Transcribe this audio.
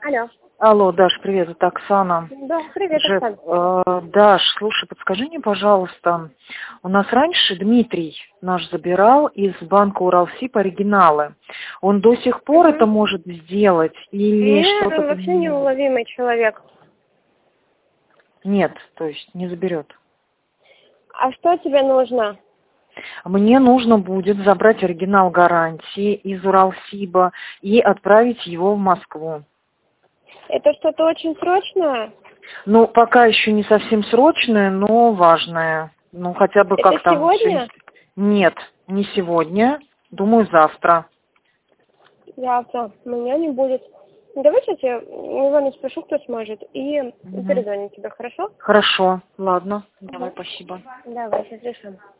Алло. Алло, Даш, привет, это Оксана. Да, привет, Оксана. Даш, слушай, подскажи мне, пожалуйста, у нас раньше Дмитрий наш забирал из банка Уралсиб оригиналы. Он до сих пор это может сделать или Нет, что-то он вообще неуловимый человек. Нет, то есть не заберет. А что тебе нужно? Мне нужно будет забрать оригинал гарантии из Уралсиба и отправить его в Москву. Это что-то очень срочное? Ну, пока еще не совсем срочное, но важное. Ну, хотя бы Это как там... сегодня? Нет, не сегодня. Думаю, завтра. Завтра. Меня не будет. Давай сейчас я его не спрошу, кто сможет, и перезвоню тебе, хорошо? Хорошо, ладно. Давай, спасибо. Давай, сейчас решим.